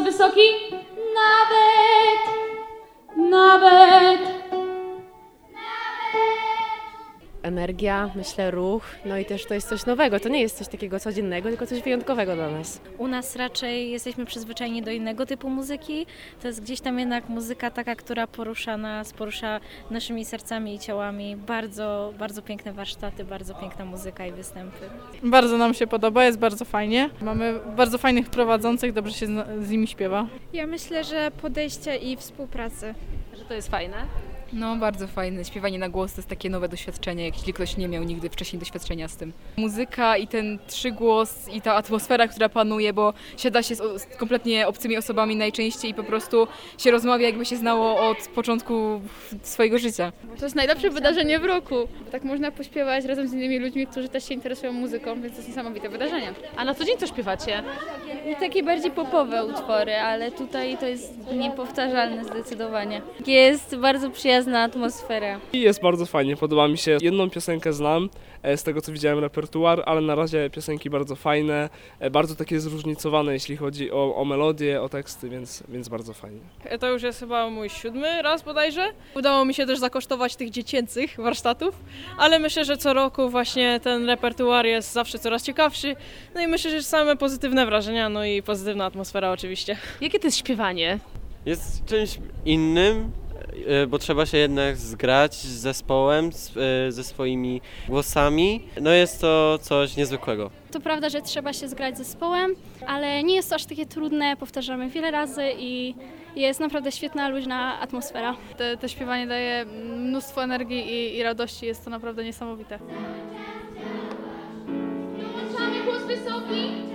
wysoki? Nawet. Energia, myślę ruch, no i też to jest coś nowego, to nie jest coś takiego codziennego, tylko coś wyjątkowego dla nas. U nas raczej jesteśmy przyzwyczajeni do innego typu muzyki. To jest gdzieś tam jednak muzyka taka, która porusza nas, porusza naszymi sercami i ciałami. Bardzo, bardzo piękne warsztaty, bardzo piękna muzyka i występy. Bardzo nam się podoba, jest bardzo fajnie. Mamy bardzo fajnych prowadzących, dobrze się z nimi śpiewa. Ja myślę, że podejście i współpracy. Że to jest fajne? No, bardzo fajne. Śpiewanie na głos to jest takie nowe doświadczenie, jeśli ktoś nie miał nigdy wcześniej doświadczenia z tym. Muzyka i ten trzygłos i ta atmosfera, która panuje, bo siada się z kompletnie obcymi osobami najczęściej i po prostu się rozmawia, jakby się znało od początku swojego życia. To jest najlepsze wydarzenie w roku. Tak można pośpiewać razem z innymi ludźmi, którzy też się interesują muzyką, więc to jest niesamowite wydarzenie. A na co dzień co śpiewacie? Takie bardziej popowe utwory, ale tutaj to jest niepowtarzalne zdecydowanie. Jest bardzo przyjazna atmosfera. I jest bardzo fajnie, podoba mi się. Jedną piosenkę znam z tego, co widziałem repertuar, ale na razie piosenki bardzo fajne, bardzo takie zróżnicowane, jeśli chodzi o melodię, o teksty, więc bardzo fajnie. To już jest chyba mój 7. raz bodajże. Udało mi się też zakosztować tych dziecięcych warsztatów, ale myślę, że co roku właśnie ten repertuar jest zawsze coraz ciekawszy. No i myślę, że same pozytywne wrażenia, no i pozytywna atmosfera oczywiście. Jakie to jest śpiewanie? Jest czymś innym, bo trzeba się jednak zgrać z zespołem, ze swoimi głosami. No jest to coś niezwykłego. To prawda, że trzeba się zgrać z zespołem, ale nie jest to aż takie trudne, powtarzamy wiele razy i jest naprawdę świetna, luźna atmosfera. To śpiewanie daje mnóstwo energii i radości, jest to naprawdę niesamowite. Dołączamy głos wysoki.